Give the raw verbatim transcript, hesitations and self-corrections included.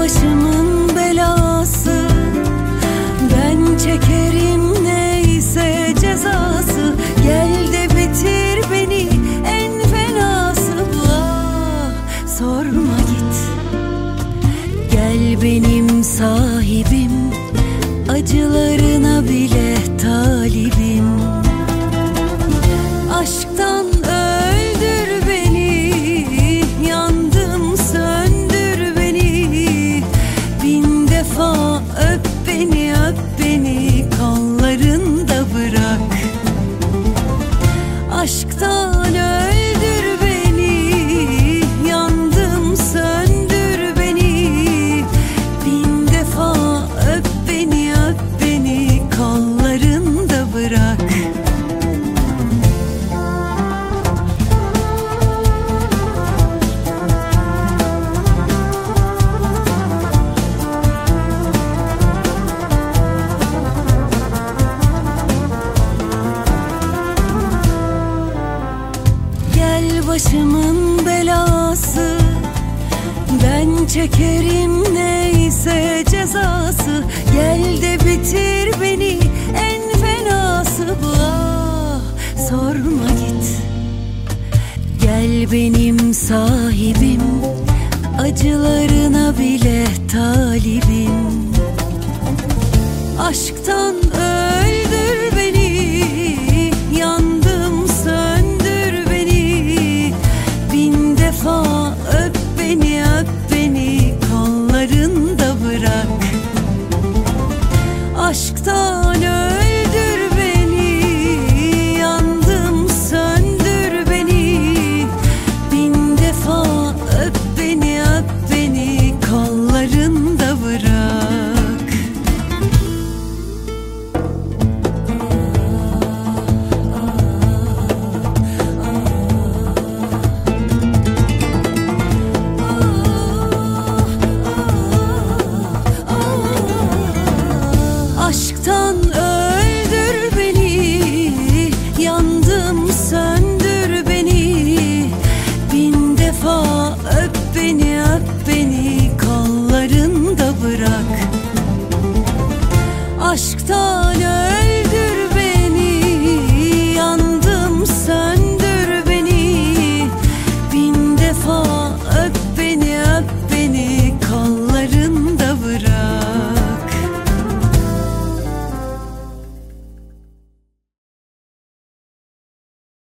başımın belası, ben çekerim neyse cezası. Gel de bitir beni en fenası. Ah, sorma git. Gel benim sahibim, acılarına bile talibim. Aşktan öldür beni, yandım söndür beni. Bin defa öp beni, öp beni, kollarında bırak. Aşktan öldür beni, yandım söndür beni. Bin defa öp beni, öp beni, kollarında bırak. Gel başımın belası, ben çekerim neyse cezası. Gel de bitir beni en fenası. Ah, sorma git. Gel benim sahibim, acılarına bile talibim. Aşktan